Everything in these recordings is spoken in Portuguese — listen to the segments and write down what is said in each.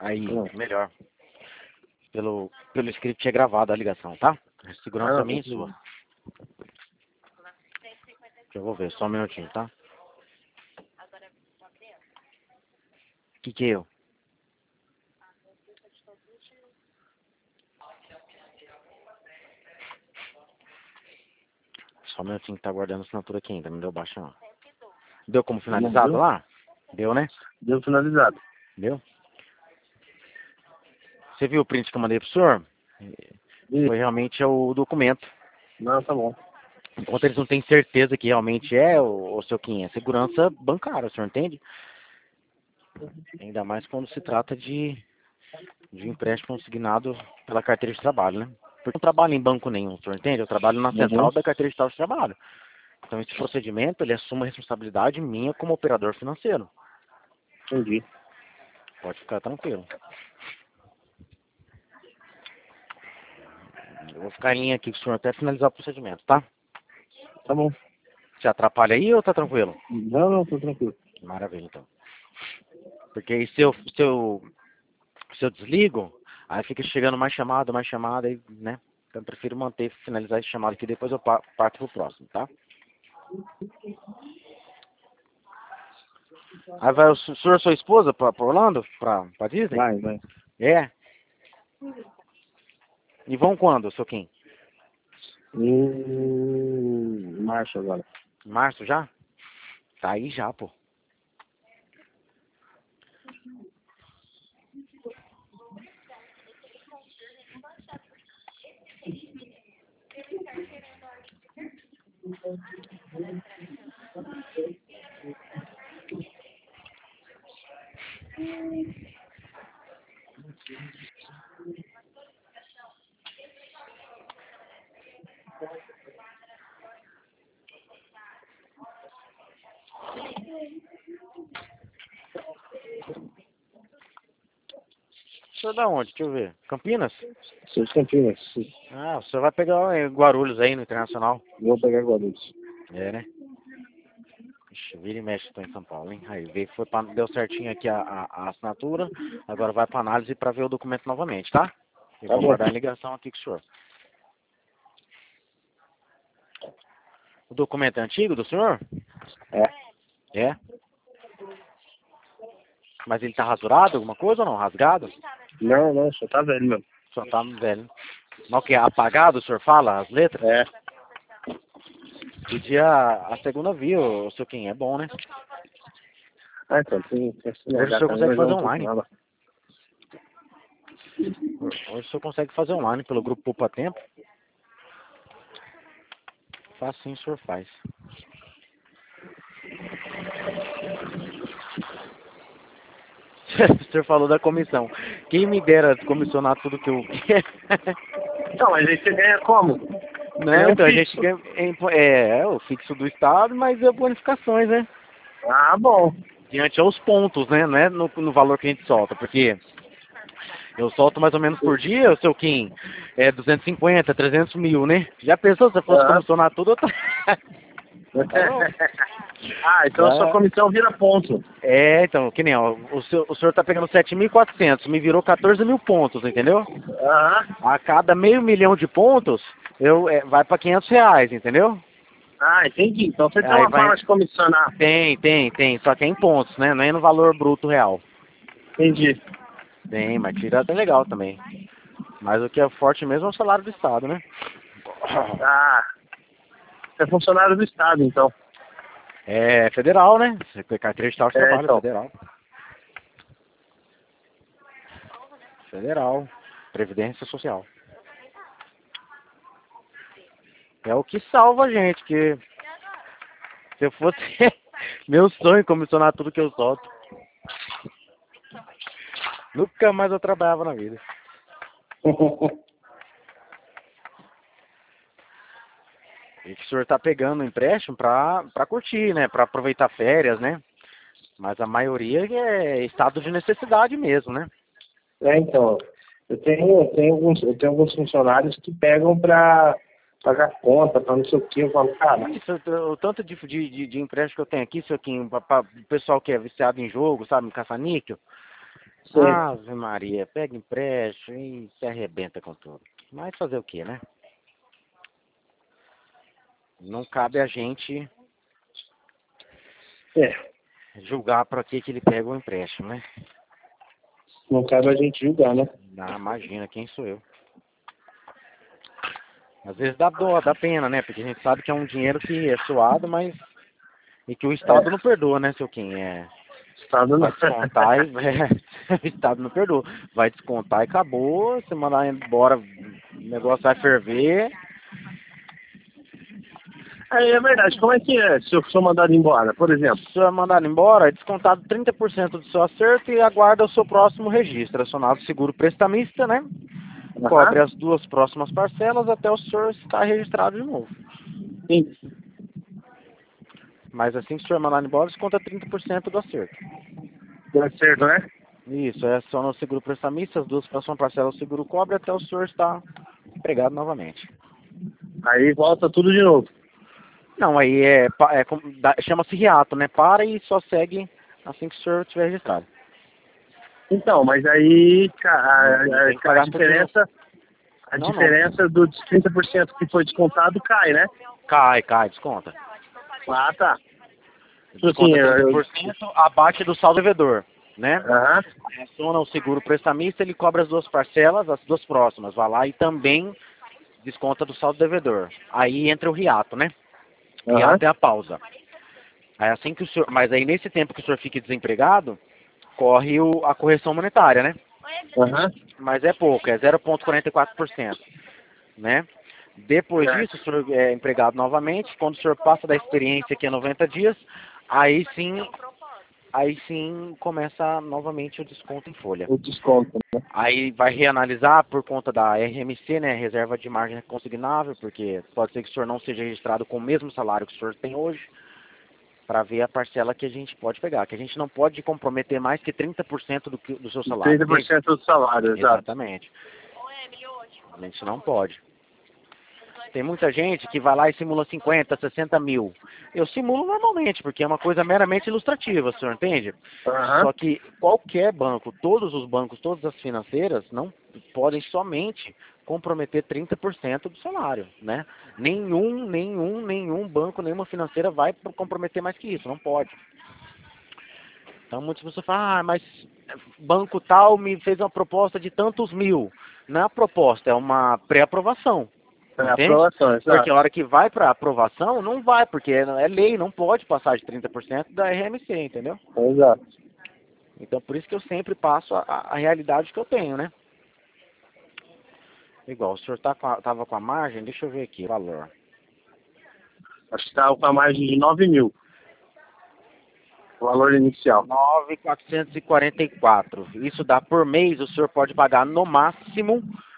Aí, melhor. Pelo script é gravada a ligação, tá? Segurança minha e sua. Eu vou ver, só um minutinho, tá? Que eu? Só um minutinho que tá guardando a assinatura aqui ainda, não deu baixo não. Deu como finalizado lá? Deu, né? Deu finalizado. Deu? Você viu o print que eu mandei pro senhor? Foi realmente o documento. Não, tá bom. Enquanto eles não têm certeza que realmente é o seu quem é segurança bancária, o senhor entende? Ainda mais quando se trata de empréstimo consignado pela carteira de trabalho, né? Porque eu não trabalho em banco nenhum, o senhor entende? Eu trabalho na central da carteira de trabalho. Então esse procedimento, ele assume a responsabilidade minha como operador financeiro. Entendi. Pode ficar tranquilo. Eu vou ficar em linha aqui com o senhor até finalizar o procedimento, tá? Tá bom. Te atrapalha aí ou tá tranquilo? Não, tô tranquilo. Maravilha, então. Porque aí se eu desligo, aí fica chegando mais chamada, aí, né? Então eu prefiro finalizar esse chamado aqui, depois eu parto pro próximo, tá? Aí vai o senhor e sua esposa pra Orlando? Pra Disney? Vai. É? E vão quando, seu Kim? Em março agora. Março já? Tá aí já, pô. O senhor da onde? Deixa eu ver. Campinas? Sou de Campinas. Ah, o senhor vai pegar Guarulhos aí no Internacional. Vou pegar Guarulhos. É, né? Ixi, vira e mexe, tô em São Paulo, hein? Aí deu certinho aqui a assinatura. Agora vai pra análise pra ver o documento novamente, tá? Eu vou guardar a ligação aqui com o senhor. O documento é antigo do senhor? É? Mas ele tá rasurado, alguma coisa ou não? Rasgado? Não, só tá velho mesmo. Só tá velho. Mas o que? Apagado, o senhor fala? As letras? É. Pedir a segunda via, o seu quem é bom, né? Ah, então, tem Hoje o senhor consegue fazer online. Hoje o senhor consegue fazer online pelo grupo Poupa Tempo. Facinho o senhor faz. O senhor falou da comissão. Quem me dera comissionar tudo que eu quero. Então, mas aí você ganha como? Não, então a gente ganha o fixo do Estado, mas é bonificações, né? Ah, bom. Diante aos pontos, né? Não é no valor que a gente solta, porque eu solto mais ou menos por dia, o seu Kim, 250, 300 mil, né? Já pensou se eu fosse comissionar tudo? Eu então a sua comissão vira ponto. Então, que nem, ó, o senhor tá pegando 7.400, me virou 14 mil pontos, entendeu? A cada meio milhão de pontos, vai pra R$500, entendeu? Ah, entendi. Então você tem uma forma de comissionar. Tem, só que é em pontos, né? Não é no valor bruto real. Entendi. Tem, mas tira até legal também. Mas o que é forte mesmo é o salário do Estado, né? Ah, você é funcionário do Estado, então. É federal, né? Carteira de trabalho então. federal. Federal. Previdência Social. É o que salva a gente, que se eu fosse meu sonho comissionar tudo que eu solto. Nunca mais eu trabalhava na vida. E que o senhor tá pegando um empréstimo pra curtir, né? Pra aproveitar férias, né? Mas a maioria é estado de necessidade mesmo, né? Então. Eu tenho alguns funcionários que pegam pra pagar conta, pra não sei o que. Eu falo, cara. Isso, o tanto de empréstimo que eu tenho aqui, seu Kim, para o pessoal que é viciado em jogo, sabe, em caça-níquel. Sim. Ave Maria, pega empréstimo e se arrebenta com tudo. Mas fazer o quê, né? Não cabe a gente É, julgar para que ele pega o empréstimo, né? não cabe a gente julgar, né? Ah, imagina, quem sou eu? Às vezes dá dó, dá pena, né? Porque a gente sabe que é um dinheiro que é suado, mas... E que o Estado não perdoa, né, seu Kim? Estado não. Vai descontar e... o Estado não perdoa. Vai descontar e acabou. Se mandar embora, o negócio vai ferver. Aí é verdade, como é que é se eu sou mandado embora, por exemplo? Se o senhor é mandado embora, é descontado 30% do seu acerto e aguarda o seu próximo registro. É acionado o seguro prestamista, né? Cobre Aham. as 2 próximas parcelas até o senhor estar registrado de novo. Sim. Mas assim que o senhor é mandado embora, desconta 30% do acerto. Deu certo, né? Isso, é só no seguro prestamista, as 2 próximas parcelas o seguro cobre até o senhor estar empregado novamente. Aí volta tudo de novo. Não, aí chama-se hiato, né? Para e só segue assim que o senhor estiver registrado. Então, mas aí Não tem que pagar tudo de novo. a Não, não. diferença dos 30% que foi descontado cai, né? Cai, desconta. Ah, tá. Tipo assim, Desconta 30% abaixo do saldo devedor, né? aham. Aí aciona o seguro prestamista, ele cobra as 2 parcelas, as 2 próximas, vai lá e também desconta do saldo devedor. Aí entra o hiato, né? Aham. Hiato é a pausa. Aí assim que o senhor, mas aí nesse tempo que o senhor fique desempregado, corre a correção monetária, né? Aham. Mas é pouco, é 0,44%, né? Depois Certo. disso, o senhor é empregado novamente. Quando o senhor passa da experiência, que é 90 dias, aí sim começa novamente o desconto em folha. O desconto, né? Aí vai reanalisar por conta da RMC, né, reserva de margem consignável, porque pode ser que o senhor não seja registrado com o mesmo salário que o senhor tem hoje, para ver a parcela que a gente pode pegar, que a gente não pode comprometer mais que 30% do seu salário. 30% do salário, exato. Exatamente. A gente não pode. Tem muita gente que vai lá e simula 50, 60 mil. Eu simulo normalmente, porque é uma coisa meramente ilustrativa, o senhor entende? Aham. Só que qualquer banco, todos os bancos, todas as financeiras, não podem somente comprometer 30% do salário, né? Nenhum banco, nenhuma financeira vai comprometer mais que isso, não pode. Então muitas pessoas falam, ah, mas banco tal me fez uma proposta de tantos mil. Não é a proposta, é uma pré-aprovação. É a Entende? aprovação, Porque exato. a hora que vai para aprovação, não vai, porque é lei, não pode passar de 30% da RMC, entendeu? Exato. Então por isso que eu sempre passo a realidade que eu tenho, né? Igual, o senhor tava com a margem, deixa eu ver aqui o valor. Acho que estava com a margem de 9 mil. O valor inicial. 9.444. Isso dá por mês, o senhor pode pagar no máximo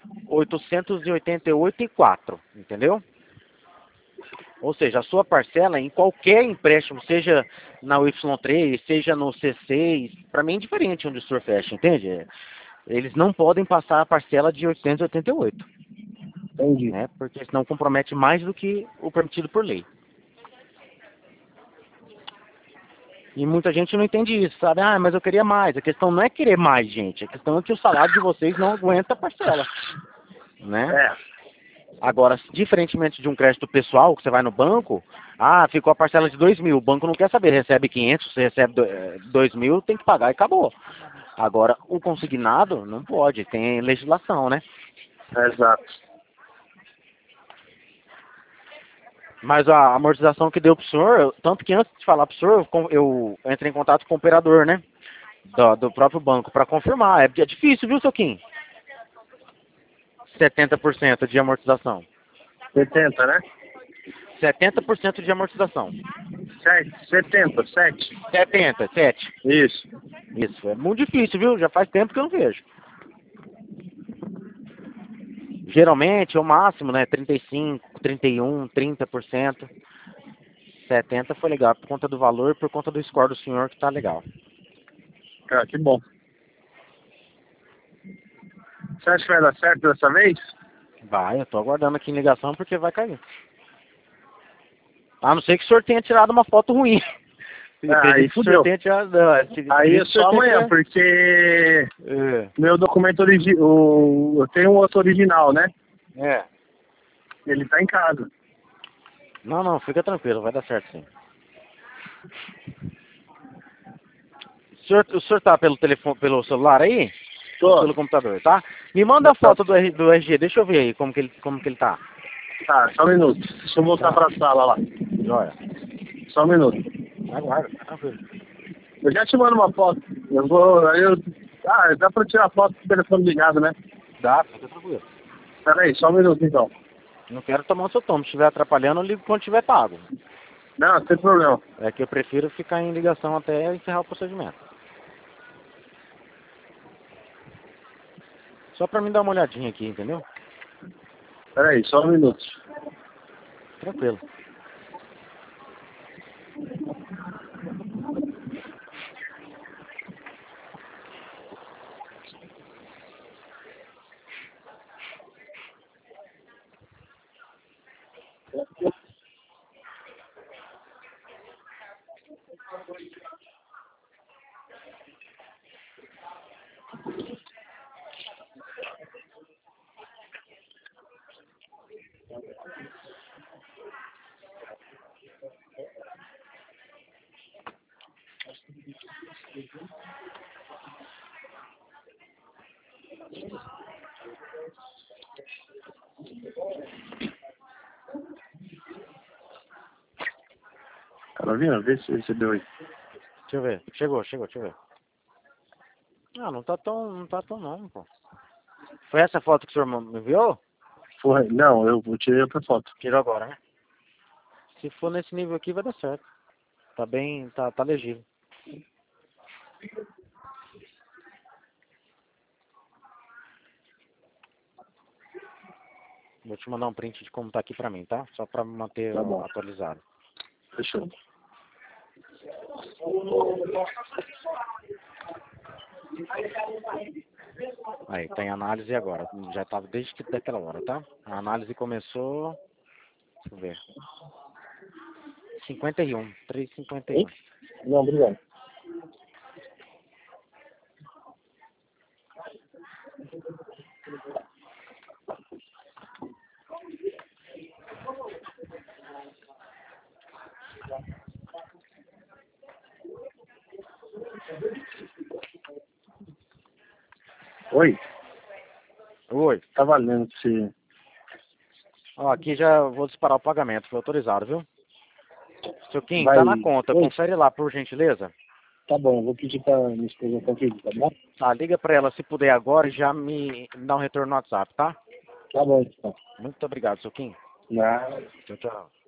888,4, entendeu? Ou seja, a sua parcela em qualquer empréstimo, seja na Y3, seja no C6, para mim é indiferente onde o senhor fecha, entende? Eles não podem passar a parcela de 888, Entendi. né? Porque senão compromete mais do que o permitido por lei. E muita gente não entende isso, sabe? Ah, mas eu queria mais. A questão não é querer mais, gente. A questão é que o salário de vocês não aguenta a parcela, né? É. Agora, diferentemente de um crédito pessoal, que você vai no banco, ah, ficou a parcela de 2 mil, o banco não quer saber, recebe 500, você recebe 2 mil, tem que pagar e acabou. Agora, o consignado não pode, tem legislação, né? Exato. Mas a amortização que deu pro senhor, tanto que antes de falar pro senhor, eu entrei em contato com o operador, né? Do próprio banco, para confirmar. É difícil, viu, seu Kim? 70% de amortização. 70, né? 70% de amortização. 70, 7. 7. Isso. Isso, é muito difícil, viu? Já faz tempo que eu não vejo. Geralmente, o máximo, né? 35, 31, 30%. 70 foi legal, por conta do valor e por conta do score do senhor que tá legal. Ah, que bom. Você acha que vai dar certo dessa vez? Vai, eu tô aguardando aqui em ligação porque vai cair. A não ser que o senhor tenha tirado uma foto ruim. Aí fudeu. Aí é só amanhã, porque meu documento original, eu tenho um outro original, né? É. Ele tá em casa. Não, fica tranquilo, vai dar certo sim. O senhor tá pelo telefone, pelo celular aí? Tô. Pelo computador, tá? Me manda a foto do RG, deixa eu ver aí como que ele tá. Tá, só um minuto. Deixa eu voltar pra sala lá. Joia. Só um minuto. Aguarda, fica tranquilo. Eu já te mando uma foto. Dá pra tirar foto com o telefone ligado, né? Dá, fica tranquilo. Pera aí, só um minuto então. Não quero tomar o seu tomo. Se estiver atrapalhando, eu ligo quando estiver pago. Não, sem problema. É que eu prefiro ficar em ligação até encerrar o procedimento. Só pra mim dar uma olhadinha aqui, entendeu? Pera aí, só um minuto. Tranquilo. Carolina, vê se recebeu aí. Deixa eu ver. Chegou, deixa eu ver. Ah, não tá tão não, pô. Foi essa foto que o senhor me enviou? Foi, não, eu tirei outra foto. Tirou agora, né? Se for nesse nível aqui, vai dar certo. Tá bem, tá legível. Vou te mandar um print de como tá aqui pra mim, tá? Só pra me manter atualizado. Fechou. Aí, tá em análise agora. Já tava desde daquela hora, tá? A análise começou... Deixa eu ver. 51, 3,51. Não, obrigado. Oi? Oi. Tá valendo se... Ó, aqui já vou disparar o pagamento. Foi autorizado, viu? Seu Kim, Vai... tá na conta. Oi? Confere lá, por gentileza. Tá bom, vou pedir pra minha esposa conferir, tá bom? Tá, liga pra ela se puder agora e já me dá um retorno no WhatsApp, tá? Tá bom, então. Muito obrigado, seu Kim. Nada. Tchau, tchau.